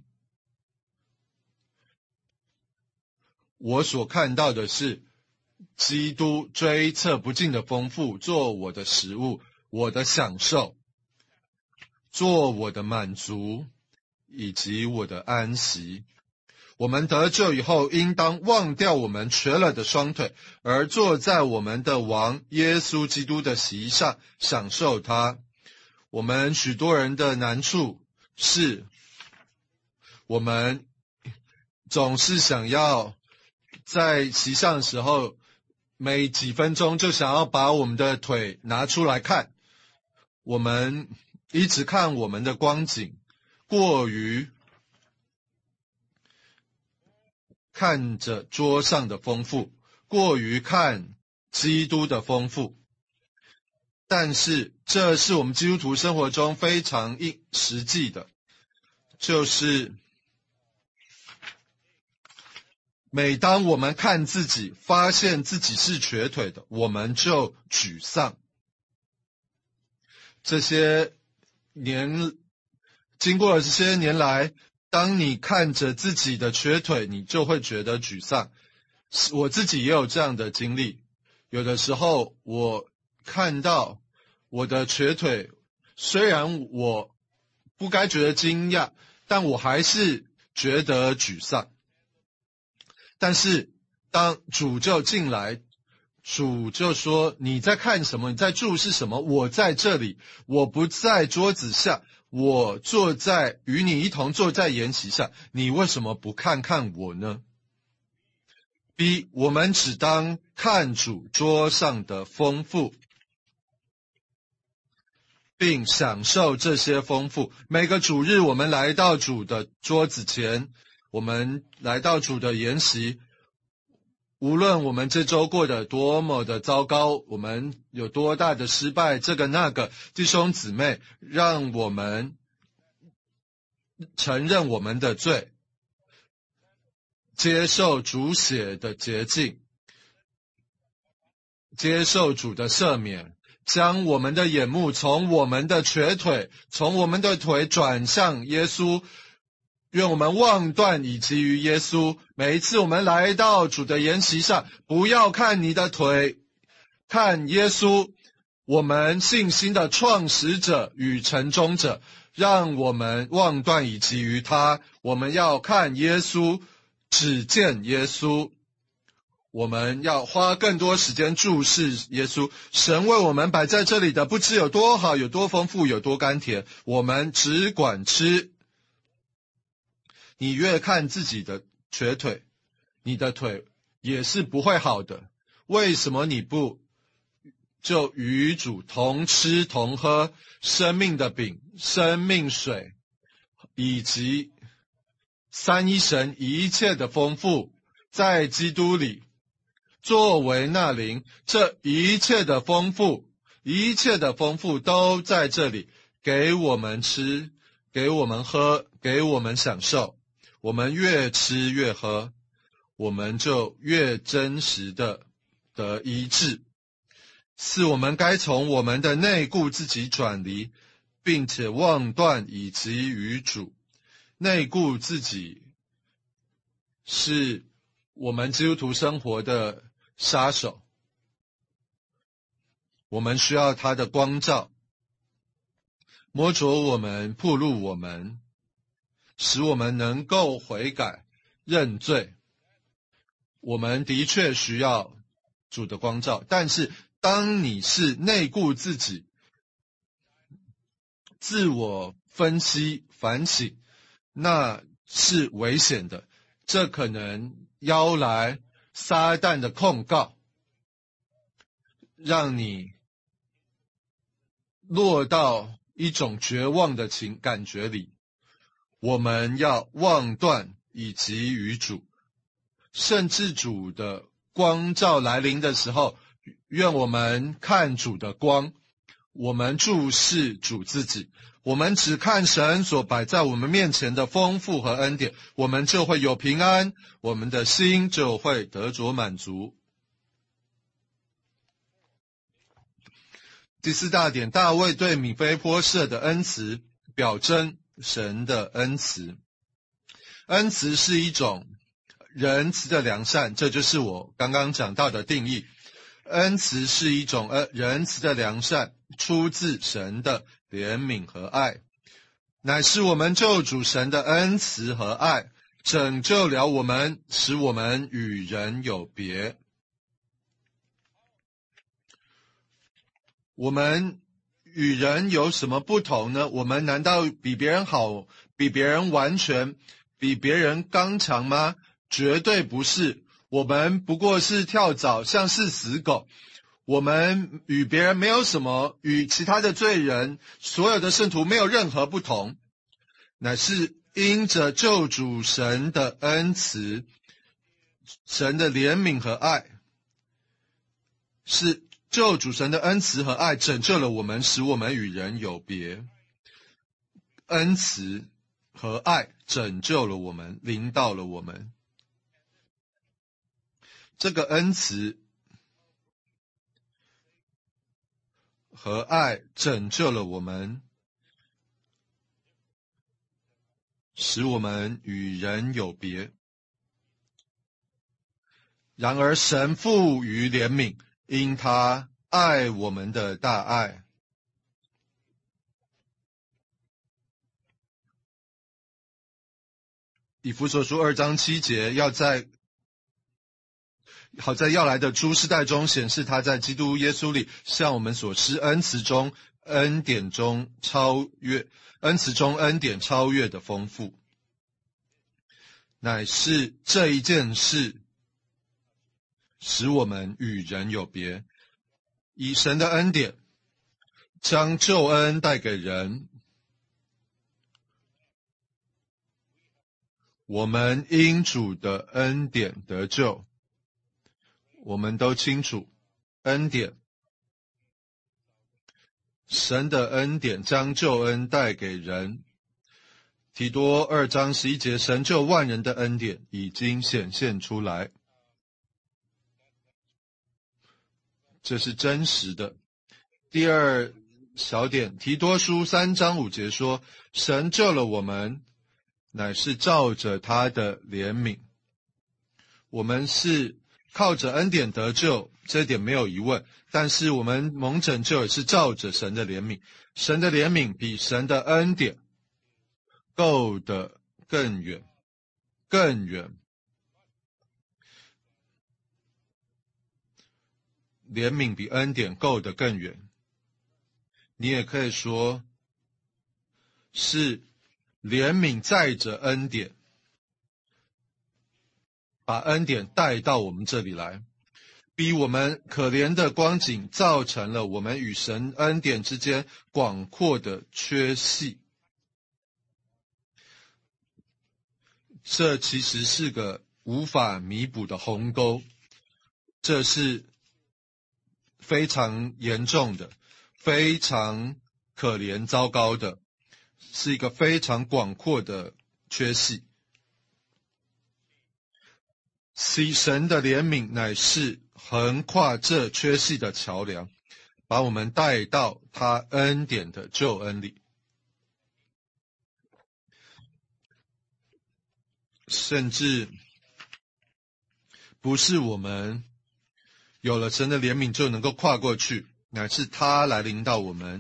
我所看到的是基督追测不尽的丰富，做我的食物，我的享受，做我的满足，以及我的安息。我们得救以后，应当忘掉我们瘸了的双腿，而坐在我们的王耶稣基督的席上，享受他。我们许多人的难处是，我们总是想要在席上的时候，每几分钟就想要把我们的腿拿出来看。我们一直看我们的光景，过于看着桌上的丰富，过于看基督的丰富。但是这是我们基督徒生活中非常实际的，就是每当我们看自己，发现自己是瘸腿的，我们就沮丧。这些年，经过了这些年来，当你看着自己的瘸腿，你就会觉得沮丧。我自己也有这样的经历，有的时候我看到我的瘸腿，虽然我不该觉得惊讶，但我还是觉得沮丧。但是当主就进来，主就说，你在看什么？你在注视什么？我在这里，我不在桌子下，我坐在与你一同坐在筵席上，你为什么不看看我呢？ B. 我们只当看主桌上的丰富，并享受这些丰富。每个主日，我们来到主的桌子前，我们来到主的筵席，无论我们这周过得多么的糟糕，我们有多大的失败，这个那个，弟兄姊妹，让我们承认我们的罪，接受主血的洁净，接受主的赦免，将我们的眼目从我们的瘸腿，从我们的腿转向耶稣。愿我们望断以及于耶稣。每一次我们来到主的筵席上，不要看你的腿，看耶稣，我们信心的创始者与成终者。让我们望断以及于他，我们要看耶稣，只见耶稣。我们要花更多时间注视耶稣。神为我们摆在这里的不知有多好，有多丰富，有多甘甜，我们只管吃。你越看自己的瘸腿，你的腿也是不会好的。为什么你不就与主同吃同喝生命的饼、生命水，以及三一神一切的丰富，在基督里作为那灵，这一切的丰富，一切的丰富都在这里，给我们吃，给我们喝，给我们享受。我们越吃越喝，我们就越真实的得医治。是我们该从我们的内顾自己转离，并且忘断以及于主。内顾自己是我们基督徒生活的杀手，我们需要他的光照，摸着我们，暴露我们，使我们能够悔改认罪。我们的确需要主的光照，但是当你是内顾自己，自我分析反省，那是危险的。这可能邀来撒旦的控告，让你落到一种绝望的情感觉里。我们要忘断以及于主，甚至主的光照来临的时候，愿我们看主的光，我们注视主自己，我们只看神所摆在我们面前的丰富和恩典，我们就会有平安，我们的心就会得着满足。第四大点，大卫对米非波设的恩慈表征神的恩慈。恩慈是一种仁慈的良善，这就是我刚刚讲到的定义。恩慈是一种呃仁慈的良善，出自神的怜悯和爱，乃是我们救主神的恩慈和爱，拯救了我们，使我们与人有别。我们与人有什么不同呢？我们难道比别人好，比别人完全，比别人刚强吗？绝对不是。我们不过是跳蚤，像是死狗。我们与别人没有什么，与其他的罪人，所有的圣徒没有任何不同，乃是因着救主神的恩慈，神的怜悯和爱，是救主神的恩慈和爱拯救了我们，使我们与人有别。恩慈和爱拯救了我们，临到了我们。这个恩慈和爱拯救了我们，使我们与人有别。然而神富于怜悯，因他爱我们的大爱。以弗所书二章七节，要在好在要来的诸世代中显示他在基督耶稣里向我们所施恩慈中恩典中超越恩慈中恩典超越的丰富，乃是这一件事使我们与人有别，以神的恩典将救恩带给人。我们因主的恩典得救。我们都清楚，恩典，神的恩典将救恩带给人。提多二章十一节，神救万人的恩典已经显现出来，这是真实的。第二小点，提多书三章五节说，神救了我们，乃是照着他的怜悯。我们是靠着恩典得救，这一点没有疑问，但是我们蒙拯救也是照着神的怜悯。神的怜悯比神的恩典够得更远，更远。怜悯比恩典够得更远。你也可以说，是怜悯载着恩典，把恩典带到我们这里来，比我们可怜的光景造成了我们与神恩典之间广阔的缺隙。这其实是个无法弥补的鸿沟，这是非常严重的，非常可怜糟糕的，是一个非常广阔的缺隙。神的怜悯乃是横跨这缺隙的桥梁，把我们带到他恩典的救恩里。甚至不是我们有了神的怜悯就能够跨过去，乃是他来临到我们。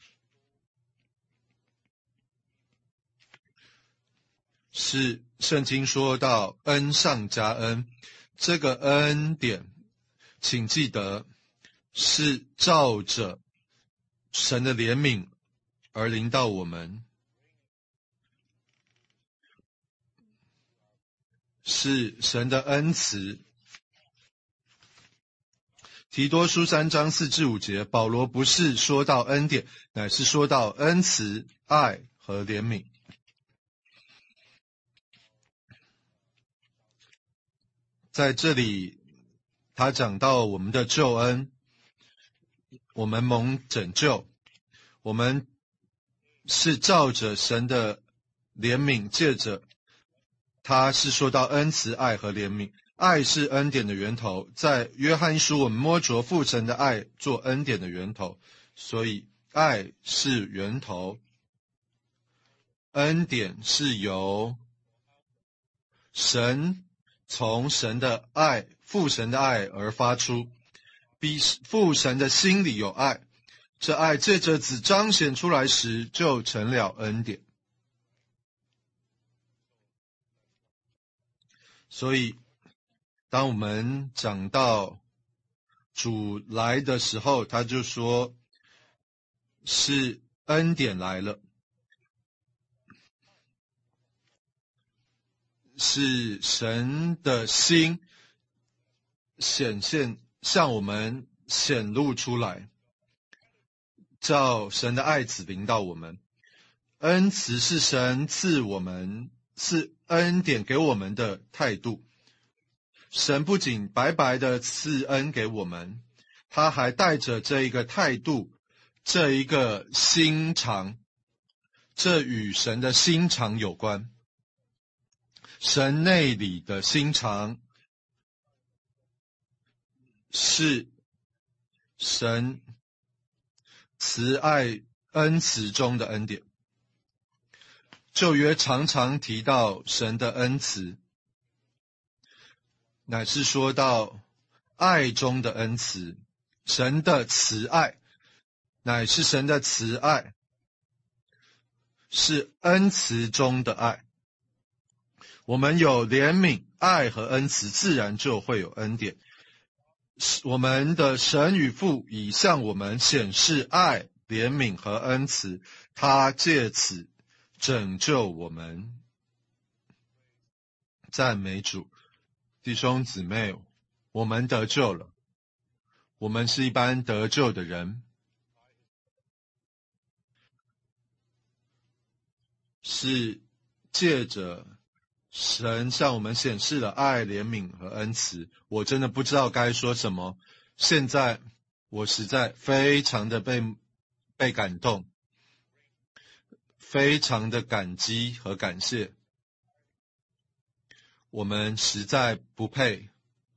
是圣经说到恩上加恩，这个恩典请记得是照着神的怜悯而临到我们，是神的恩慈。提多书三章四至五节，保罗不是说到恩典，乃是说到恩慈、爱和怜悯。在这里他讲到我们的救恩，我们蒙拯救，我们是照着神的怜悯，借着他是说到恩慈、爱和怜悯。爱是恩典的源头，在约翰一书我们摸着父神的爱做恩典的源头，所以爱是源头， 恩典是由神从神的爱，父神的爱而发出，比父神的心里有爱，这爱借着子彰显出来时，就成了恩典。所以，当我们讲到主来的时候，他就说是恩典来了，是神的心显现向我们显露出来，照神的爱子临到我们。恩慈是神赐我们，是恩典给我们的态度。神不仅白白的赐恩给我们，他还带着这一个态度，这一个心肠，这与神的心肠有关。神内里的心肠是神慈爱恩慈中的恩典。旧约常常提到神的恩慈，乃是说到爱中的恩慈，神的慈爱，乃是神的慈爱，是恩慈中的爱。我们有怜悯、爱和恩慈，自然就会有恩典。我们的神与父已向我们显示爱、怜悯和恩慈，他借此拯救我们。赞美主，弟兄姊妹，我们得救了，我们是一般得救的人，是借着神向我们显示了爱、怜悯和恩慈。我真的不知道该说什么，现在我实在非常的被被感动，非常的感激和感谢。我们实在不配，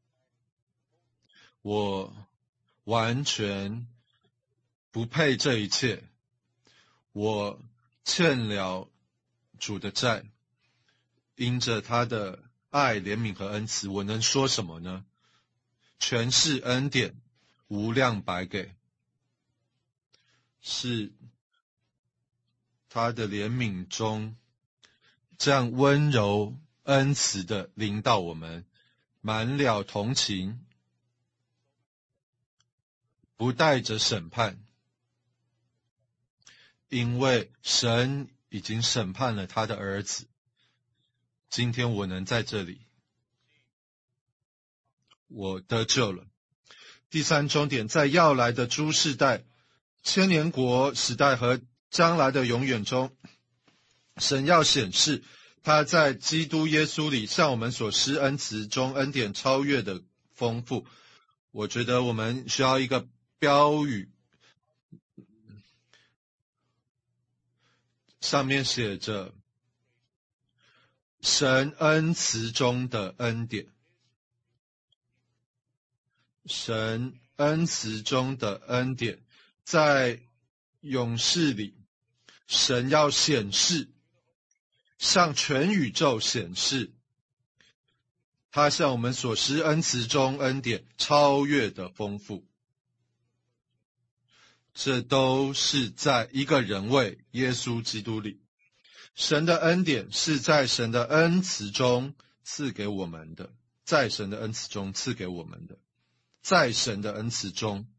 我完全不配这一切，我欠了主的债，因着他的爱、怜悯和恩慈，我能说什么呢？全是恩典，无量白给，是他的怜悯中这样温柔恩慈的临到我们，满了同情，不带着审判，因为神已经审判了他的儿子。今天我能在这里，我得救了。第三重点，在要来的诸世代、千年国时代和将来的永远中，神要显示他在基督耶稣里向我们所施恩慈中恩典超越的丰富。我觉得我们需要一个标语，上面写着神恩慈中的恩典，神恩慈中的恩典，在永世里，神要显示，向全宇宙显示，他向我们所施恩慈中恩典超越的丰富。这都是在一个人位耶稣基督里。神的恩典是在神的恩慈中赐给我们的，在神的恩慈中赐给我们的，在神的恩慈中。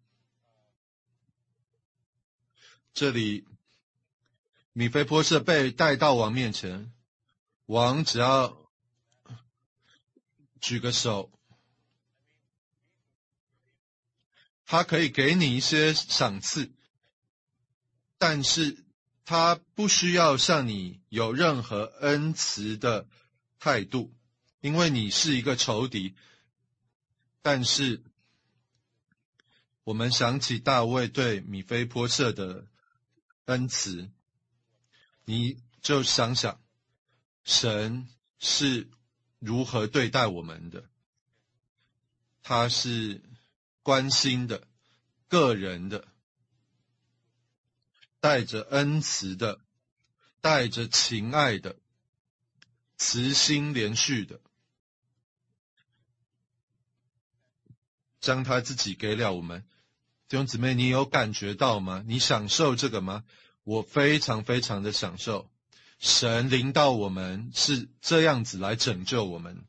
这里米非波设被带到王面前，王只要举个手，他可以给你一些赏赐，但是他不需要向你有任何恩慈的态度，因为你是一个仇敌。但是我们想起大卫对米非波设的恩慈，你就想想神是如何对待我们的，他是关心的、个人的、带着恩慈的， 带着情爱的、慈心连续的，将他自己给了我们。弟兄姊妹，你有感觉到吗？你享受这个吗？我非常非常的享受。神临到我们是这样子来拯救我们。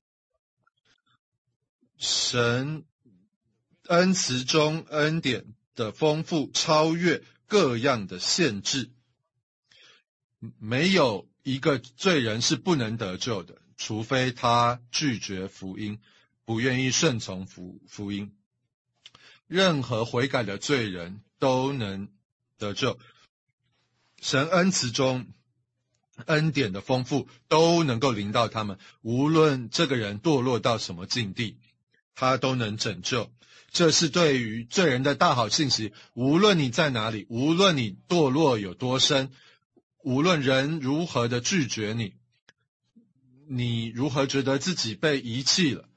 神恩慈中恩典的丰富超越各样的限制，没有一个罪人是不能得救的，除非他拒绝福音，不愿意顺从福福音。任何悔改的罪人都能得救。神恩慈中恩典的丰富都能够临到他们，无论这个人堕落到什么境地，他都能拯救。这是对于罪人的大好信息。无论你在哪里，无论你堕落有多深，无论人如何的拒绝你，你如何觉得自己被遗弃了，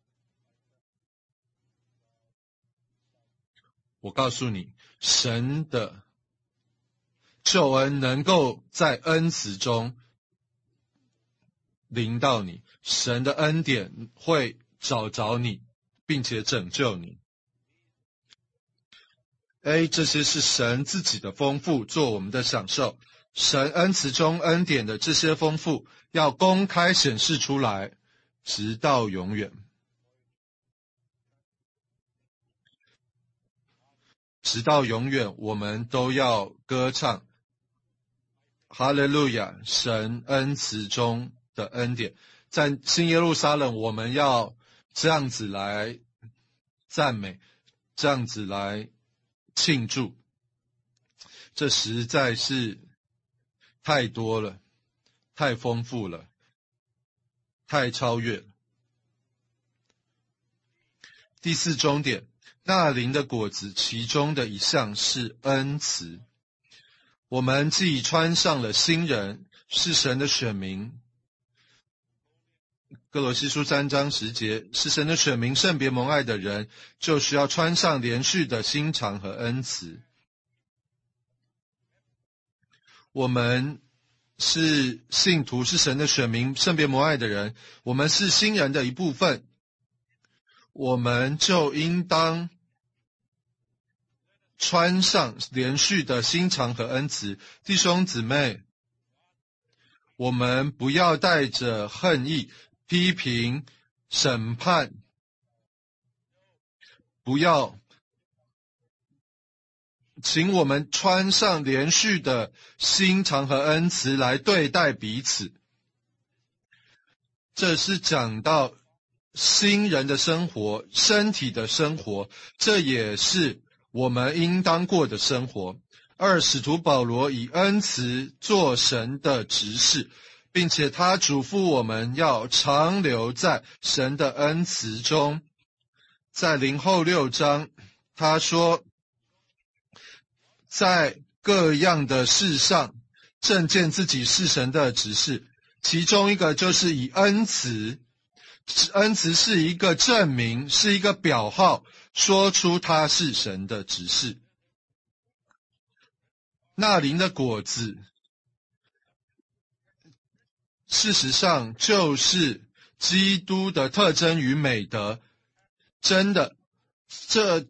我告诉你，神的救恩能够在恩慈中临到你，神的恩典会找着你，并且拯救你。A， 这些是神自己的丰富，做我们的享受。神恩慈中恩典的这些丰富，要公开显示出来，直到永远。直到永远，我们都要歌唱哈利路亚，神恩慈中的恩典。在新耶路撒冷，我们要这样子来赞美，这样子来庆祝。这实在是太多了，太丰富了，太超越了。第四终点，那灵的果子，其中的一项是恩慈。我们既穿上了新人，是神的选民。哥罗西书三章十节，是神的选民，圣别蒙爱的人，就需要穿上连续的心肠和恩慈。我们是信徒，是神的选民，圣别蒙爱的人，我们是新人的一部分，我们就应当穿上连续的心肠和恩慈。弟兄姊妹，我们不要带着恨意、批评、审判，不要，请我们穿上连续的心肠和恩慈来对待彼此。这是讲到新人的生活，身体的生活，这也是我们应当过的生活。二，使徒保罗以恩慈做神的执事，并且他嘱咐我们要常留在神的恩慈中。在林后六章，他说，在各样的事上证见自己是神的执事，其中一个就是以恩慈，恩慈是一个证明，是一个表号，说出他是神的执事。那灵的果子，事实上就是基督的特征与美德。真的，这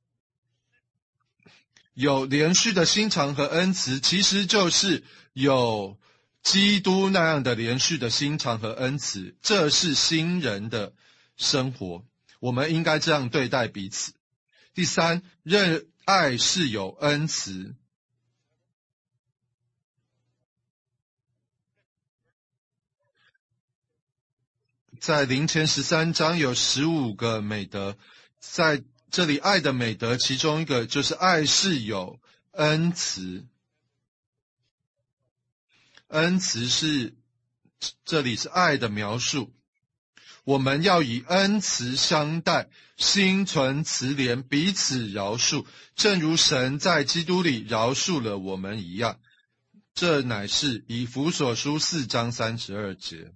有连续的心肠和恩慈，其实就是有基督那样的连续的心肠和恩慈。这是新人的生活，我们应该这样对待彼此。第三，认爱是有恩慈。在林前十三章有十五个美德，在这里爱的美德其中一个就是爱是有恩慈。恩慈是这里是爱的描述，我们要以恩慈相待，心存慈怜，彼此饶恕，正如神在基督里饶恕了我们一样。这乃是以弗所书四章三十二节。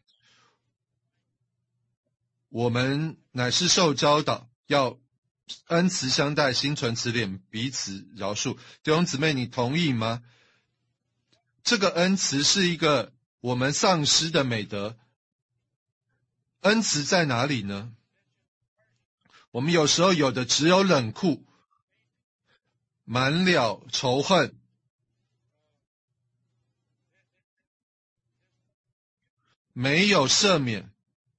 我们乃是受教导，要恩慈相待，心存慈怜，彼此饶恕。弟兄姊妹，你同意吗？ 这个恩慈是一个我们丧失的美德。恩慈在哪里呢？我们有时候有的只有冷酷，满了仇恨，没有赦免，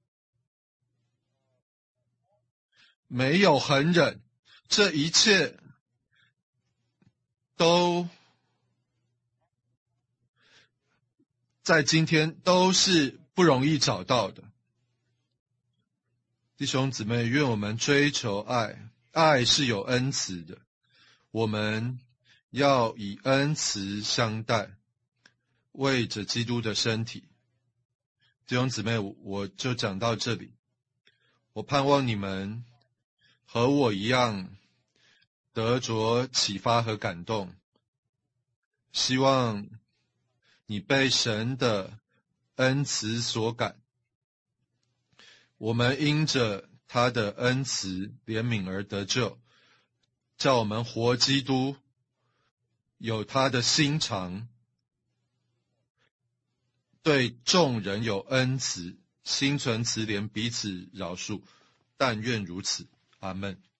没有恒忍，这一切都在今天都是不容易找到的。弟兄姊妹，愿我们追求爱，爱是有恩慈的，我们要以恩慈相待，为着基督的身体。弟兄姊妹，我就讲到这里。我盼望你们和我一样得着启发和感动，希望你被神的恩慈所感，我们因着他的恩慈怜悯而得救，叫我们活基督，有他的心肠，对众人有恩慈，心存慈怜，彼此饶恕。但愿如此，阿们。